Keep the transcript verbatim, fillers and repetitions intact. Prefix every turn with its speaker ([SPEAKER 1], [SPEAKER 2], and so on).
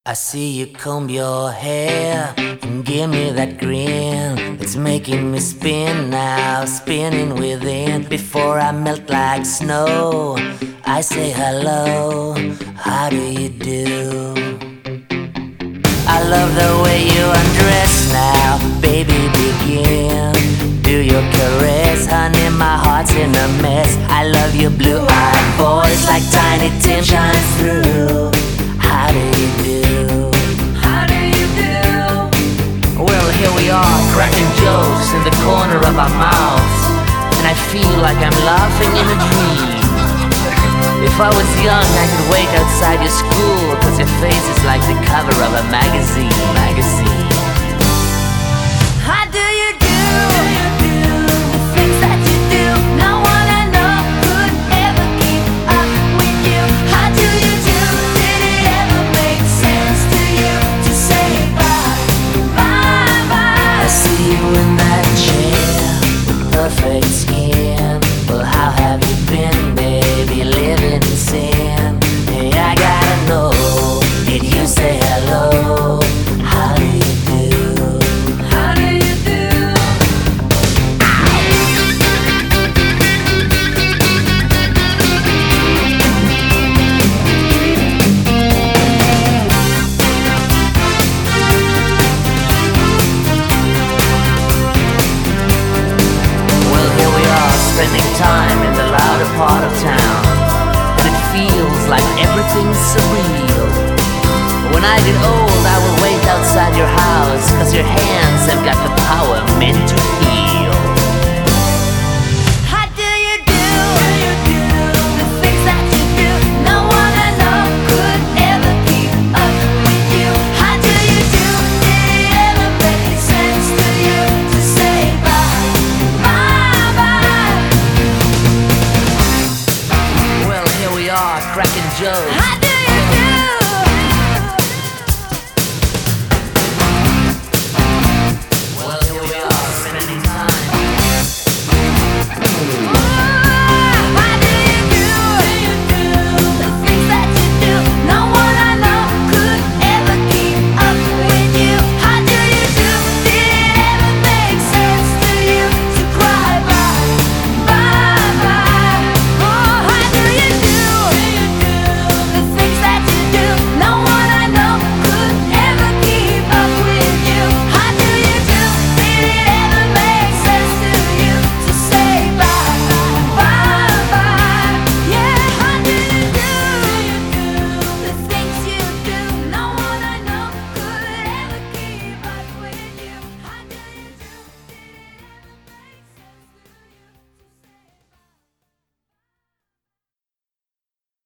[SPEAKER 1] I see you comb your hair and give me that grin. It's making me spin now, spinning within. Before I melt like snow, I say hello, how do you do? I love the way you undress now, baby begin. Do your caress, honey, my heart's in a mess. I love your blue-eyed voice like Tiny Tim shines through. How do you do?
[SPEAKER 2] How do you do?
[SPEAKER 1] Well, here we are, cracking jokes in the corner of our mouths, and I feel like I'm laughing in a dream. If I was young, I could wait outside your school, cause your face is like the cover of a magazine, magazine.
[SPEAKER 2] How do you do? The things that you do, no one I know could ever keep up with you. How do you do? Did it ever make sense to you to say bye, bye, bye?
[SPEAKER 1] I see you in that chair with perfect skin. Well, how have you been, baby, living in sin? Hey, I gotta know, did you say hello? How do you do?
[SPEAKER 2] How do you do?
[SPEAKER 1] Well, here we are, spending time in the louder part of town, and it feels like everything's surreal. When I get old, I will wait outside your house, cause your hands have got the power meant to heal.